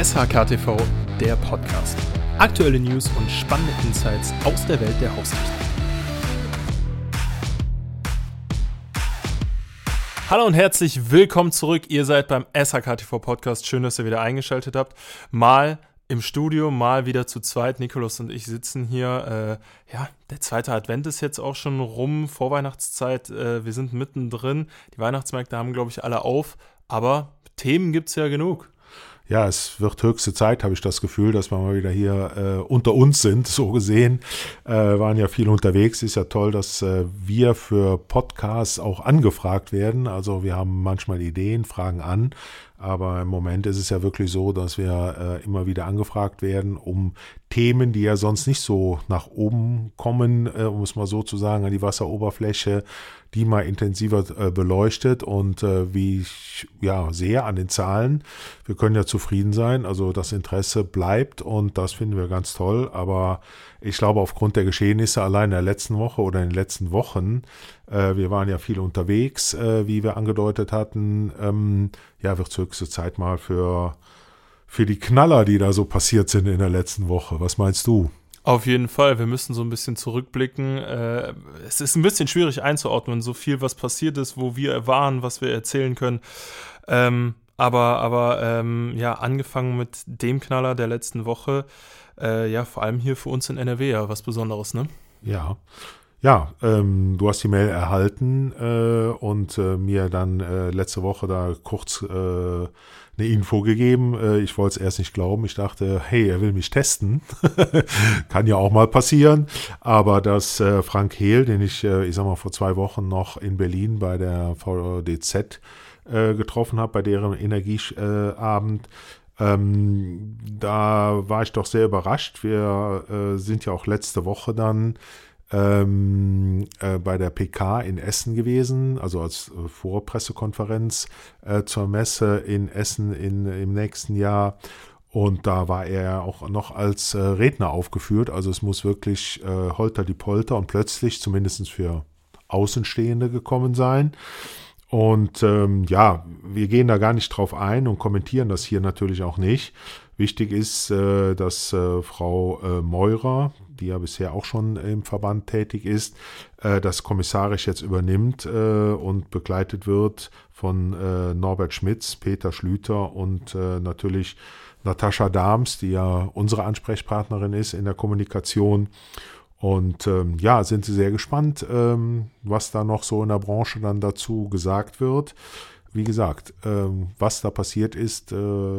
SHKTV, der Podcast. Aktuelle News und spannende Insights aus der Welt der Haustechnik. Hallo und herzlich willkommen zurück. Ihr seid beim SHKTV Podcast. Schön, dass ihr wieder eingeschaltet habt. Mal im Studio, mal wieder zu zweit. Nikolaus und ich sitzen hier. Der zweite Advent ist jetzt auch schon rum, Vorweihnachtszeit. Wir sind mittendrin. Die Weihnachtsmärkte haben, glaube ich, alle auf. Aber Themen gibt es ja genug. Ja, es wird höchste Zeit, habe ich das Gefühl, dass wir mal wieder hier unter uns sind, so gesehen. Waren ja viel unterwegs. Ist ja toll, dass wir für Podcasts auch angefragt werden. Also wir haben manchmal Ideen, fragen an. Aber im Moment ist es ja wirklich so, dass wir immer wieder angefragt werden, um Themen, die ja sonst nicht so nach oben kommen, um es mal so zu sagen, an die Wasseroberfläche, die mal intensiver beleuchtet. Und wie ich sehe an den Zahlen, wir können ja zufrieden sein. Also das Interesse bleibt und das finden wir ganz toll. Aber ich glaube, aufgrund der Geschehnisse allein in der letzten Woche oder in den letzten Wochen, wir waren ja viel unterwegs, wie wir angedeutet hatten, wird es höchste Zeit mal für die Knaller, die da so passiert sind in der letzten Woche. Was meinst du? Auf jeden Fall, wir müssen so ein bisschen zurückblicken. Es ist ein bisschen schwierig einzuordnen, so viel, was passiert ist, wo wir waren, was wir erzählen können. Aber angefangen mit dem Knaller der letzten Woche, vor allem hier für uns in NRW, ja, was Besonderes, ne? Ja, du hast die Mail erhalten und mir dann letzte Woche da kurz eine Info gegeben. Ich wollte es erst nicht glauben. Ich dachte, hey, er will mich testen. Kann ja auch mal passieren. Aber dass Frank Hehl, den ich vor 2 Wochen noch in Berlin bei der VDZ getroffen habe, bei deren Energieabend, da war ich doch sehr überrascht. Wir sind ja auch letzte Woche dann bei der PK in Essen gewesen, also als Vorpressekonferenz zur Messe in Essen im nächsten Jahr. Und da war er auch noch als Redner aufgeführt. Also es muss wirklich holter die Polter und plötzlich zumindest für Außenstehende gekommen sein. Und wir gehen da gar nicht drauf ein und kommentieren das hier natürlich auch nicht. Wichtig ist, dass Frau Meurer, die ja bisher auch schon im Verband tätig ist, das kommissarisch jetzt übernimmt und begleitet wird von Norbert Schmitz, Peter Schlüter und natürlich Natascha Dahms, die ja unsere Ansprechpartnerin ist in der Kommunikation. Und sind sie sehr gespannt, was da noch so in der Branche dann dazu gesagt wird. Wie gesagt, was da passiert ist,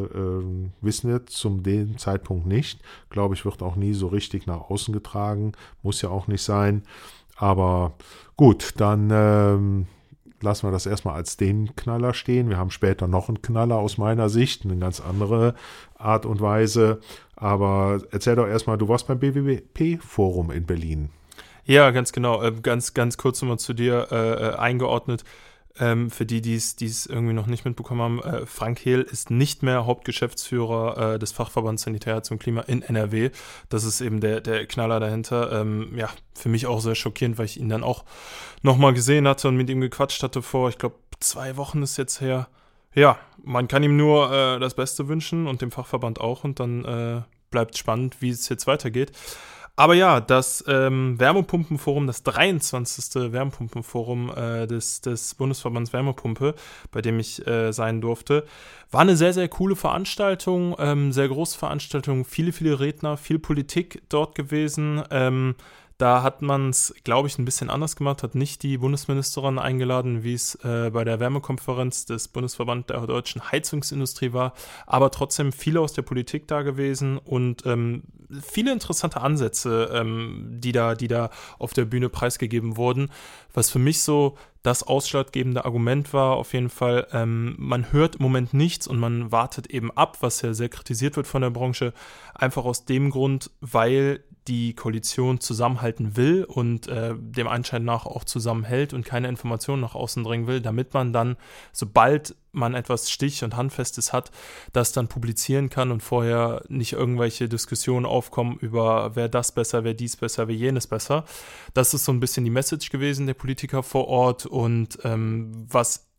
wissen wir zum dem Zeitpunkt nicht. Glaube ich, wird auch nie so richtig nach außen getragen. Muss ja auch nicht sein. Aber gut, dann lassen wir das erstmal als den Knaller stehen. Wir haben später noch einen Knaller aus meiner Sicht, eine ganz andere Art und Weise. Aber erzähl doch erstmal, du warst beim BWP-Forum in Berlin. Ja, ganz genau. Ganz kurz nochmal zu dir eingeordnet. Für die es irgendwie noch nicht mitbekommen haben, Frank Hehl ist nicht mehr Hauptgeschäftsführer des Verbands Sanitär und Klima in NRW. Das ist eben der Knaller dahinter. Für mich auch sehr schockierend, weil ich ihn dann auch nochmal gesehen hatte und mit ihm gequatscht hatte vor, ich glaube, 2 Wochen ist jetzt her. Ja, man kann ihm nur das Beste wünschen und dem Fachverband auch und dann bleibt spannend, wie es jetzt weitergeht. Aber ja, das Wärmepumpenforum, das 23. Wärmepumpenforum des Bundesverbands Wärmepumpe, bei dem ich sein durfte, war eine sehr, sehr coole Veranstaltung, sehr große Veranstaltung, viele Redner, viel Politik dort gewesen. Da hat man es, glaube ich, ein bisschen anders gemacht, hat nicht die Bundesministerin eingeladen, wie es bei der Wärmekonferenz des Bundesverbands der deutschen Heizungsindustrie war, aber trotzdem viele aus der Politik da gewesen und viele interessante Ansätze, die da auf der Bühne preisgegeben wurden, was für mich so das ausschlaggebende Argument war, auf jeden Fall, man hört im Moment nichts und man wartet eben ab, was ja sehr kritisiert wird von der Branche, einfach aus dem Grund, weil die Koalition zusammenhalten will und dem Anschein nach auch zusammenhält und keine Informationen nach außen dringen will, damit man dann, sobald man etwas Stich- und Handfestes hat, das dann publizieren kann und vorher nicht irgendwelche Diskussionen aufkommen über wer das besser, wer dies besser, wer jenes besser. Das ist so ein bisschen die Message gewesen der Politiker vor Ort und was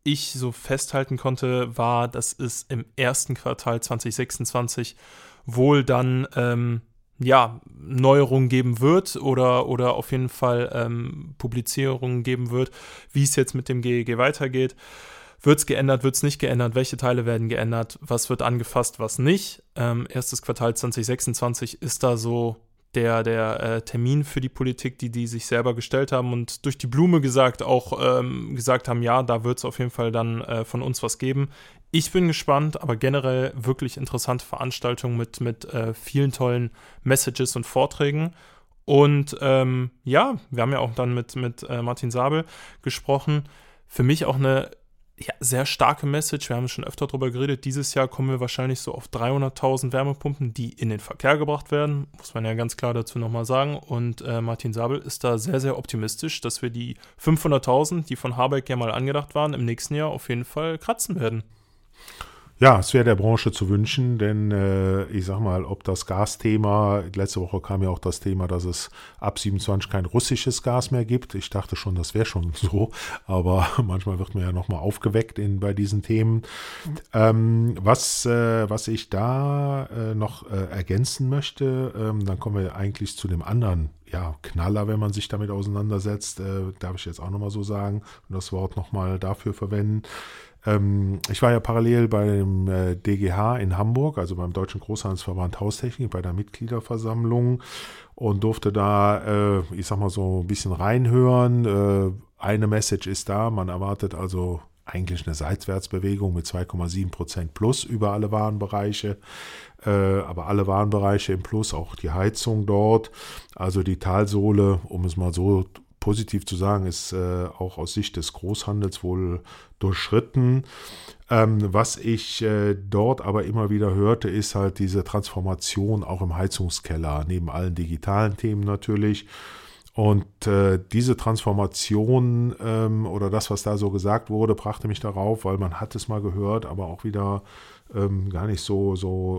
ich so festhalten konnte, war, dass es im ersten Quartal 2026 wohl dann Neuerungen geben wird oder auf jeden Fall Publizierungen geben wird, wie es jetzt mit dem GEG weitergeht. Wird es geändert, wird es nicht geändert? Welche Teile werden geändert? Was wird angefasst, was nicht? Erstes Quartal 2026 ist da so der Termin für die Politik, die sich selber gestellt haben und durch die Blume gesagt haben, ja, da wird es auf jeden Fall dann von uns was geben. Ich bin gespannt, aber generell wirklich interessante Veranstaltung mit vielen tollen Messages und Vorträgen. Und wir haben ja auch dann mit Martin Sabel gesprochen. Für mich auch eine sehr starke Message. Wir haben schon öfter darüber geredet. Dieses Jahr kommen wir wahrscheinlich so auf 300.000 Wärmepumpen, die in den Verkehr gebracht werden. Muss man ja ganz klar dazu nochmal sagen. Und Martin Sabel ist da sehr, sehr optimistisch, dass wir die 500.000, die von Habeck ja mal angedacht waren, im nächsten Jahr auf jeden Fall kratzen werden. Ja, es wäre der Branche zu wünschen, denn ich sag mal, ob das Gasthema, letzte Woche kam ja auch das Thema, dass es ab 27 kein russisches Gas mehr gibt. Ich dachte schon, das wäre schon so, aber manchmal wird man ja nochmal aufgeweckt bei diesen Themen. Was ich da noch ergänzen möchte, dann kommen wir eigentlich zu dem anderen Knaller, wenn man sich damit auseinandersetzt, darf ich jetzt auch nochmal so sagen und das Wort nochmal dafür verwenden. Ich war ja parallel beim DGH in Hamburg, also beim Deutschen Großhandelsverband Haustechnik, bei der Mitgliederversammlung und durfte da, ich sag mal so ein bisschen reinhören. Eine Message ist da, man erwartet also eigentlich eine Seitwärtsbewegung mit 2,7% plus über alle Warenbereiche, aber alle Warenbereiche im Plus, auch die Heizung dort, also die Talsohle, um es mal so positiv zu sagen, ist auch aus Sicht des Großhandels wohl durchschritten. Was ich dort aber immer wieder hörte, ist halt diese Transformation auch im Heizungskeller, neben allen digitalen Themen natürlich. Und diese Transformation oder das, was da so gesagt wurde, brachte mich darauf, weil man hat es mal gehört, aber auch wieder gar nicht so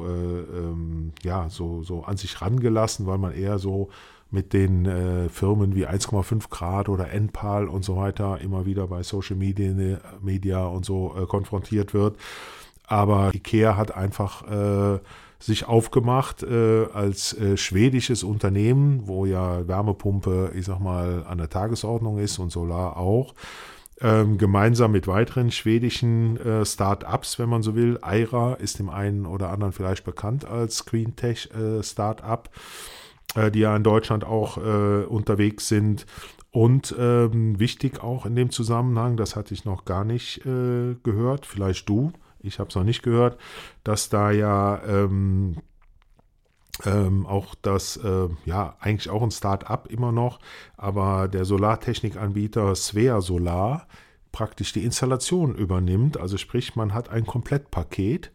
an sich rangelassen, weil man eher so mit den Firmen wie 1,5 Grad oder Enpal und so weiter immer wieder bei Social Media und so konfrontiert wird. Aber IKEA hat einfach sich aufgemacht als schwedisches Unternehmen, wo ja Wärmepumpe, ich sag mal, an der Tagesordnung ist und Solar auch, gemeinsam mit weiteren schwedischen Start-ups, wenn man so will. Eira ist dem einen oder anderen vielleicht bekannt als Green Tech Start-up, die ja in Deutschland auch unterwegs sind. Und wichtig auch in dem Zusammenhang, das hatte ich noch gar nicht gehört, vielleicht du, ich habe es noch nicht gehört, dass da ja auch das, eigentlich auch ein Start-up immer noch, aber der Solartechnikanbieter Svea Solar praktisch die Installation übernimmt. Also sprich, man hat ein Komplettpaket.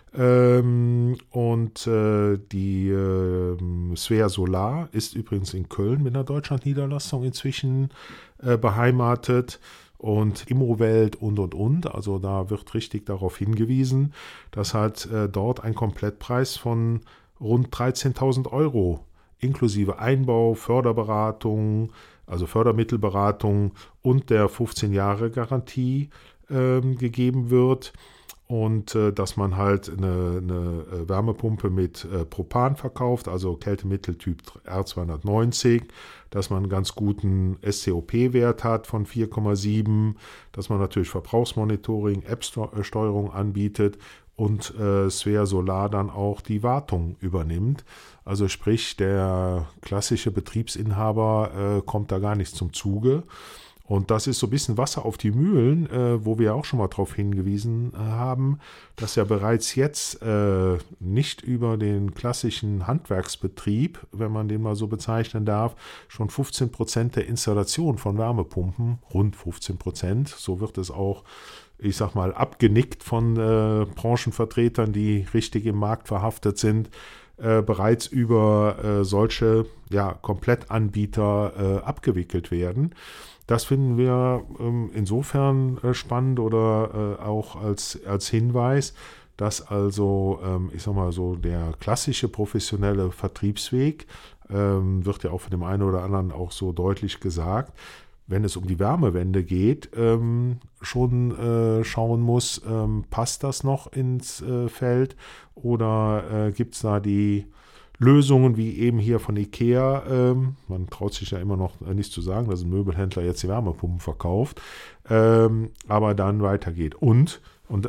Die Svea Solar ist übrigens in Köln mit einer Deutschland-Niederlassung inzwischen beheimatet und Immowelt und. Also da wird richtig darauf hingewiesen, dass halt dort ein Komplettpreis von rund 13.000 Euro inklusive Einbau, Förderberatung, also Fördermittelberatung und der 15-Jahre-Garantie gegeben wird. Und dass man halt eine Wärmepumpe mit Propan verkauft, also Kältemitteltyp R290, dass man einen ganz guten SCOP-Wert hat von 4,7, dass man natürlich Verbrauchsmonitoring, App-Steuerung anbietet und Svea Solar dann auch die Wartung übernimmt. Also sprich, der klassische Betriebsinhaber kommt da gar nicht zum Zuge. Und das ist so ein bisschen Wasser auf die Mühlen, wo wir auch schon mal darauf hingewiesen haben, dass ja bereits jetzt nicht über den klassischen Handwerksbetrieb, wenn man den mal so bezeichnen darf, schon 15% der Installation von Wärmepumpen, rund 15%, so wird es auch, ich sag mal, abgenickt von Branchenvertretern, die richtig im Markt verhaftet sind, bereits über solche Komplettanbieter abgewickelt werden. Das finden wir insofern spannend oder auch als Hinweis, dass also, ich sag mal so, der klassische professionelle Vertriebsweg, wird ja auch von dem einen oder anderen auch so deutlich gesagt, wenn es um die Wärmewende geht, schon schauen muss, passt das noch ins Feld oder gibt es da die Lösungen wie eben hier von IKEA, man traut sich ja immer noch nicht zu sagen, dass ein Möbelhändler jetzt die Wärmepumpen verkauft, aber dann weitergeht. Und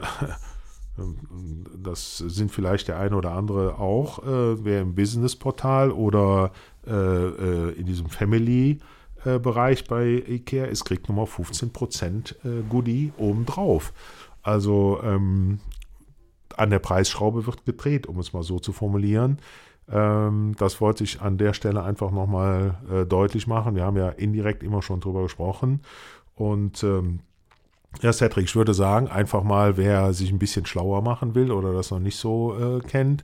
das sind vielleicht der eine oder andere auch, wer im Business-Portal oder in diesem Family-Bereich bei IKEA ist, kriegt nochmal 15% Goodie obendrauf. Also an der Preisschraube wird gedreht, um es mal so zu formulieren. Das wollte ich an der Stelle einfach nochmal deutlich machen. Wir haben ja indirekt immer schon drüber gesprochen. Und ja, Cedric, ich würde sagen, einfach mal, wer sich ein bisschen schlauer machen will oder das noch nicht so kennt,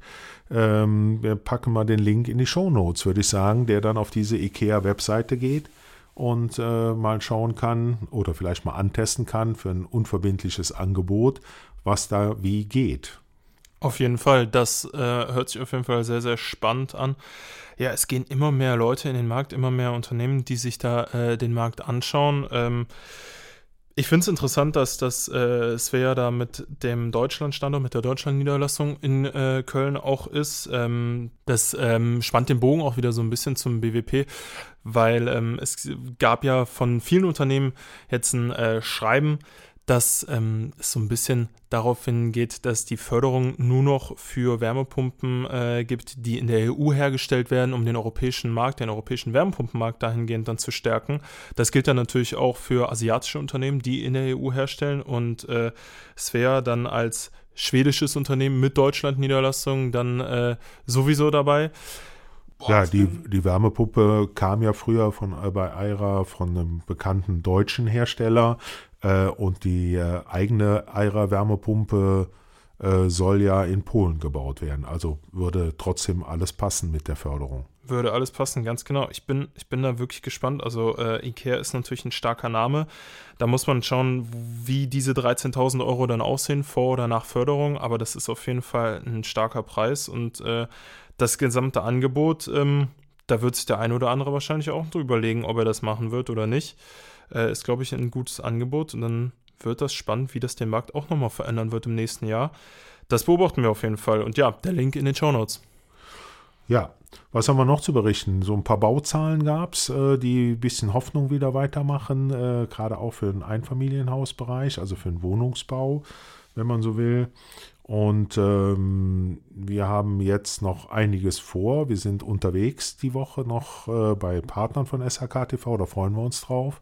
wir packen mal den Link in die Shownotes, würde ich sagen, der dann auf diese IKEA-Webseite geht und mal schauen kann oder vielleicht mal antesten kann für ein unverbindliches Angebot, was da wie geht. Auf jeden Fall, das hört sich auf jeden Fall sehr, sehr spannend an. Ja, es gehen immer mehr Leute in den Markt, immer mehr Unternehmen, die sich da den Markt anschauen. Ich finde es interessant, dass das Svea da mit dem Deutschlandstandort, mit der Deutschlandniederlassung in Köln auch ist. Das spannt den Bogen auch wieder so ein bisschen zum BWP, weil es gab ja von vielen Unternehmen jetzt ein Schreiben, dass es so ein bisschen darauf hingeht, dass die Förderung nur noch für Wärmepumpen gibt, die in der EU hergestellt werden, um den europäischen Markt, den europäischen Wärmepumpenmarkt dahingehend dann zu stärken. Das gilt dann natürlich auch für asiatische Unternehmen, die in der EU herstellen und Svea dann als schwedisches Unternehmen mit Deutschland-Niederlassung dann sowieso dabei. Ja, die Wärmepumpe kam ja früher bei Aira von einem bekannten deutschen Hersteller und die eigene Aira-Wärmepumpe soll ja in Polen gebaut werden. Also würde trotzdem alles passen mit der Förderung. Würde alles passen, ganz genau. Ich bin da wirklich gespannt. Also IKEA ist natürlich ein starker Name. Da muss man schauen, wie diese 13.000 Euro dann aussehen, vor oder nach Förderung. Aber das ist auf jeden Fall ein starker Preis und das gesamte Angebot, da wird sich der eine oder andere wahrscheinlich auch drüber legen, ob er das machen wird oder nicht. Ist, glaube ich, ein gutes Angebot und dann wird das spannend, wie das den Markt auch nochmal verändern wird im nächsten Jahr. Das beobachten wir auf jeden Fall. Und ja, der Link in den Shownotes. Ja, was haben wir noch zu berichten? So ein paar Bauzahlen gab es, die ein bisschen Hoffnung wieder weitermachen, gerade auch für den Einfamilienhausbereich, also für den Wohnungsbau, wenn man so will. Und wir haben jetzt noch einiges vor. Wir sind unterwegs die Woche noch bei Partnern von SHK TV, da freuen wir uns drauf.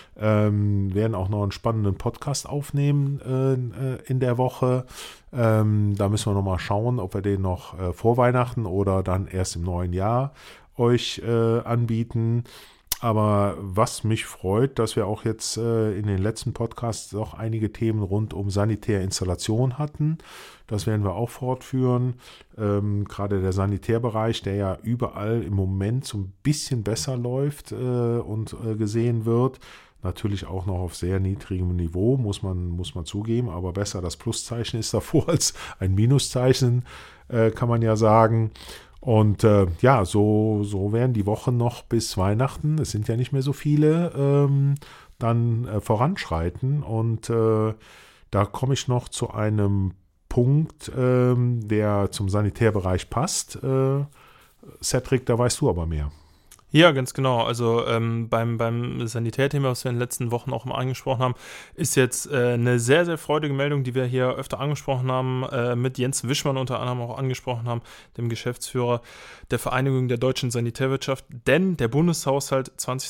Werden auch noch einen spannenden Podcast aufnehmen in der Woche. Da müssen wir noch mal schauen, ob wir den noch vor Weihnachten oder dann erst im neuen Jahr euch anbieten. Aber was mich freut, dass wir auch jetzt in den letzten Podcasts noch einige Themen rund um Sanitärinstallation hatten. Das werden wir auch fortführen. Gerade der Sanitärbereich, der ja überall im Moment so ein bisschen besser läuft und gesehen wird. Natürlich auch noch auf sehr niedrigem Niveau, muss man zugeben. Aber besser, das Pluszeichen ist davor als ein Minuszeichen, kann man ja sagen. Und ja, so werden die Wochen noch bis Weihnachten, es sind ja nicht mehr so viele, dann voranschreiten. Und da komme ich noch zu einem Punkt, der zum Sanitärbereich passt. Cedric, da weißt du aber mehr. Ja, ganz genau. Also beim Sanitärthema, was wir in den letzten Wochen auch mal angesprochen haben, ist jetzt eine sehr, sehr freudige Meldung, die wir hier öfter angesprochen haben, mit Jens Wischmann unter anderem auch angesprochen haben, dem Geschäftsführer der Vereinigung der deutschen Sanitärwirtschaft. Denn der Bundeshaushalt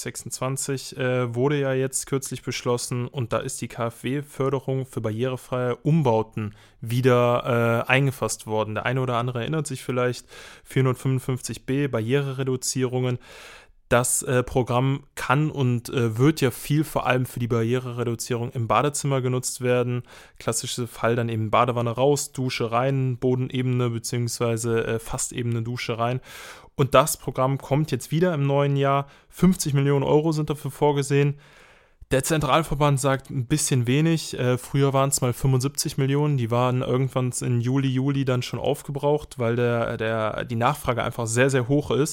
2026 wurde ja jetzt kürzlich beschlossen und da ist die KfW-Förderung für barrierefreie Umbauten wieder eingefasst worden. Der eine oder andere erinnert sich vielleicht, 455b, Barrierereduzierungen. Das Programm kann und wird ja viel vor allem für die Barrierereduzierung im Badezimmer genutzt werden. Klassischer Fall dann eben Badewanne raus, Dusche rein, Bodenebene bzw. fastebene Dusche rein. Und das Programm kommt jetzt wieder im neuen Jahr. 50 Millionen Euro sind dafür vorgesehen. Der Zentralverband sagt ein bisschen wenig. Früher waren es mal 75 Millionen. Die waren irgendwann in Juli dann schon aufgebraucht, weil die Nachfrage einfach sehr, sehr hoch ist.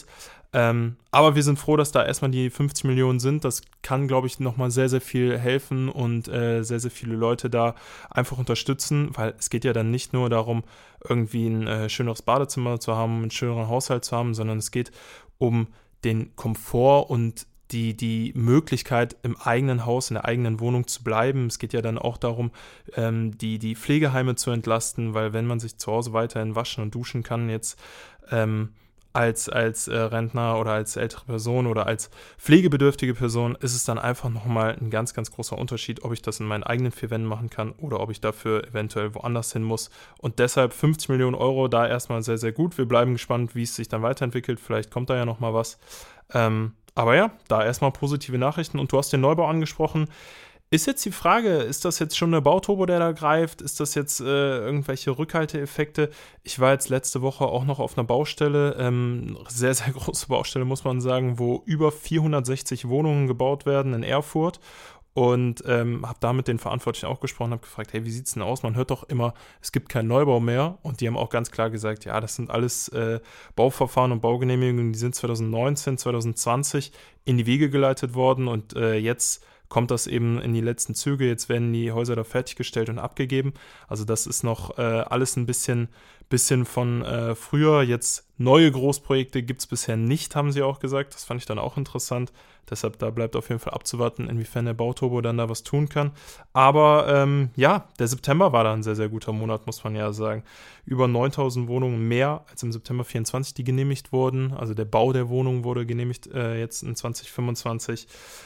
Aber wir sind froh, dass da erstmal die 50 Millionen sind. Das kann, glaube ich, nochmal sehr, sehr viel helfen und sehr, sehr viele Leute da einfach unterstützen, weil es geht ja dann nicht nur darum, irgendwie ein schöneres Badezimmer zu haben, einen schöneren Haushalt zu haben, sondern es geht um den Komfort und die Möglichkeit, im eigenen Haus, in der eigenen Wohnung zu bleiben. Es geht ja dann auch darum, die Pflegeheime zu entlasten, weil wenn man sich zu Hause weiterhin waschen und duschen kann, jetzt als Rentner oder als ältere Person oder als pflegebedürftige Person, ist es dann einfach nochmal ein ganz, ganz großer Unterschied, ob ich das in meinen eigenen vier Wänden machen kann oder ob ich dafür eventuell woanders hin muss. Und deshalb 50 Millionen Euro da erstmal sehr, sehr gut. Wir bleiben gespannt, wie es sich dann weiterentwickelt. Vielleicht kommt da ja nochmal was. Aber ja, da erstmal positive Nachrichten. Und du hast den Neubau angesprochen. Ist jetzt die Frage, ist das jetzt schon eine Bauturbo, der da greift? Ist das jetzt irgendwelche Rückhalteeffekte? Ich war jetzt letzte Woche auch noch auf einer Baustelle, sehr, sehr große Baustelle, muss man sagen, wo über 460 Wohnungen gebaut werden in Erfurt. Und habe da mit den Verantwortlichen auch gesprochen, habe gefragt, hey, wie sieht's denn aus? Man hört doch immer, es gibt keinen Neubau mehr. Und die haben auch ganz klar gesagt, ja, das sind alles Bauverfahren und Baugenehmigungen, die sind 2019, 2020 in die Wege geleitet worden. Und jetzt kommt das eben in die letzten Züge. Jetzt werden die Häuser da fertiggestellt und abgegeben. Also das ist noch alles ein bisschen von früher. Jetzt neue Großprojekte gibt es bisher nicht, haben sie auch gesagt. Das fand ich dann auch interessant. Deshalb, da bleibt auf jeden Fall abzuwarten, inwiefern der Bauturbo dann da was tun kann. Aber ja, der September war da ein sehr, sehr guter Monat, muss man ja sagen. Über 9.000 Wohnungen mehr als im September 24, die genehmigt wurden. Also der Bau der Wohnungen wurde genehmigt jetzt in 2025.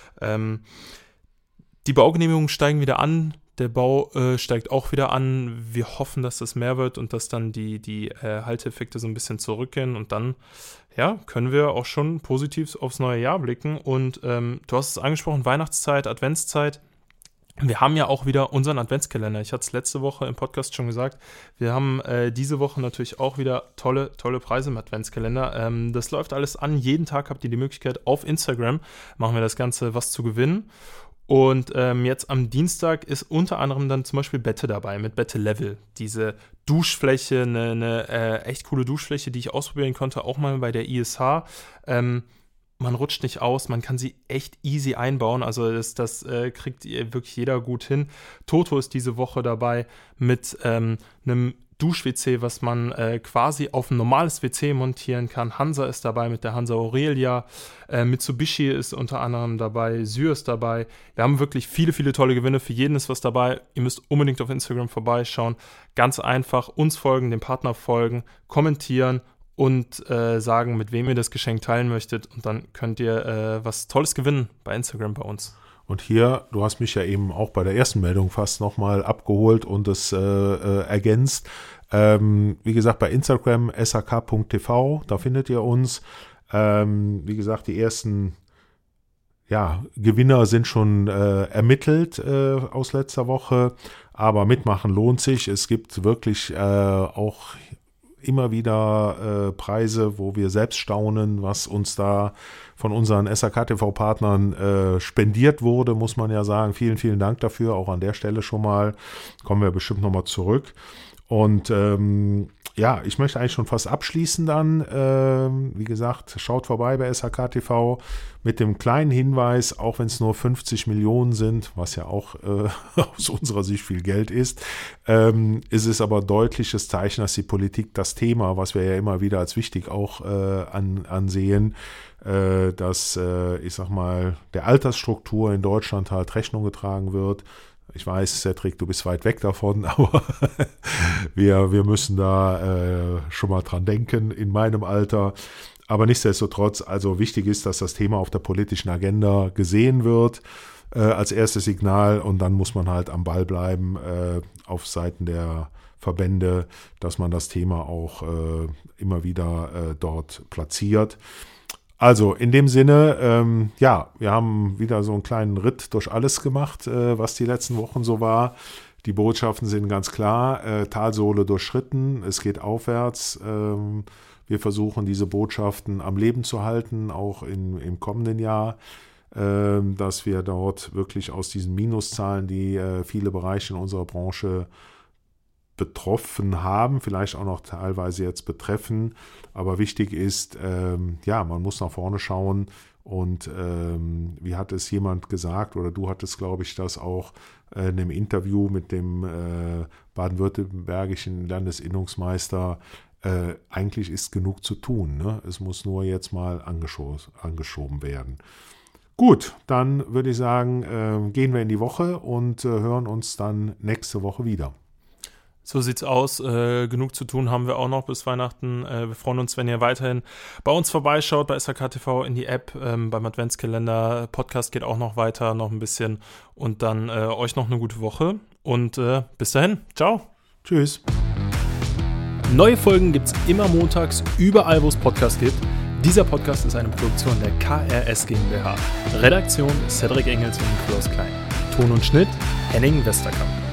Die Baugenehmigungen steigen wieder an, der Bau steigt auch wieder an. Wir hoffen, dass das mehr wird und dass dann die Halteeffekte so ein bisschen zurückgehen. Und dann ja, können wir auch schon positiv aufs neue Jahr blicken. Und du hast es angesprochen, Weihnachtszeit, Adventszeit. Wir haben ja auch wieder unseren Adventskalender. Ich hatte es letzte Woche im Podcast schon gesagt. Wir haben diese Woche natürlich auch wieder tolle Preise im Adventskalender. Das läuft alles an. Jeden Tag habt ihr die Möglichkeit, auf Instagram machen wir das Ganze, was zu gewinnen. Und jetzt am Dienstag ist unter anderem dann zum Beispiel Bette dabei mit Bette Level. Diese Duschfläche, eine echt coole Duschfläche, die ich ausprobieren konnte, auch mal bei der ISH. Man rutscht nicht aus, man kann sie echt easy einbauen. Also das kriegt wirklich jeder gut hin. Toto ist diese Woche dabei mit einem Dusch-WC, was man quasi auf ein normales WC montieren kann. Hansa ist dabei mit der Hansa Aurelia. Mitsubishi ist unter anderem dabei. Syr ist dabei. Wir haben wirklich viele tolle Gewinne. Für jeden ist was dabei. Ihr müsst unbedingt auf Instagram vorbeischauen. Ganz einfach uns folgen, dem Partner folgen, kommentieren und sagen, mit wem ihr das Geschenk teilen möchtet. Und dann könnt ihr was Tolles gewinnen bei Instagram bei uns. Und hier, du hast mich ja eben auch bei der ersten Meldung fast nochmal abgeholt und es ergänzt. Wie gesagt, bei Instagram sak.tv, da findet ihr uns. Wie gesagt, die ersten Gewinner sind schon ermittelt aus letzter Woche, aber mitmachen lohnt sich. Es gibt wirklich auch immer wieder Preise, wo wir selbst staunen, was uns da von unseren SAK-TV-Partnern spendiert wurde, muss man ja sagen. Vielen Dank dafür, auch an der Stelle schon mal. Kommen wir bestimmt nochmal zurück. Und ich möchte eigentlich schon fast abschließen dann. Wie gesagt, schaut vorbei bei SAK-TV mit dem kleinen Hinweis, auch wenn es nur 50 Millionen sind, was ja auch aus unserer Sicht viel Geld ist es aber ein deutliches Zeichen, dass die Politik das Thema, was wir ja immer wieder als wichtig auch ansehen, dass, ich sag mal, der Altersstruktur in Deutschland halt Rechnung getragen wird. Ich weiß, Cedric, du bist weit weg davon, aber wir müssen da schon mal dran denken in meinem Alter. Aber nichtsdestotrotz, also wichtig ist, dass das Thema auf der politischen Agenda gesehen wird als erstes Signal und dann muss man halt am Ball bleiben auf Seiten der Verbände, dass man das Thema auch immer wieder dort platziert. Also in dem Sinne, wir haben wieder so einen kleinen Ritt durch alles gemacht, was die letzten Wochen so war. Die Botschaften sind ganz klar, Talsohle durchschritten, es geht aufwärts. Wir versuchen diese Botschaften am Leben zu halten, auch im kommenden Jahr, dass wir dort wirklich aus diesen Minuszahlen, die viele Bereiche in unserer Branche betroffen haben, vielleicht auch noch teilweise jetzt betreffen. Aber wichtig ist, man muss nach vorne schauen. Und wie hat es jemand gesagt, oder du hattest, glaube ich, das auch in einem Interview mit dem baden-württembergischen Landesinnungsmeister, eigentlich ist genug zu tun. Ne? Es muss nur jetzt mal angeschoben werden. Gut, dann würde ich sagen, gehen wir in die Woche und hören uns dann nächste Woche wieder. So sieht's aus. Genug zu tun haben wir auch noch bis Weihnachten. Wir freuen uns, wenn ihr weiterhin bei uns vorbeischaut, bei SRK TV in die App, beim Adventskalender. Podcast geht auch noch weiter, noch ein bisschen. Und dann euch noch eine gute Woche. Und bis dahin. Ciao. Tschüss. Neue Folgen gibt's immer montags, überall, wo es Podcasts gibt. Dieser Podcast ist eine Produktion der KRS GmbH. Redaktion Cedric Engels und Nikolaus Klein. Ton und Schnitt Henning Westerkamp.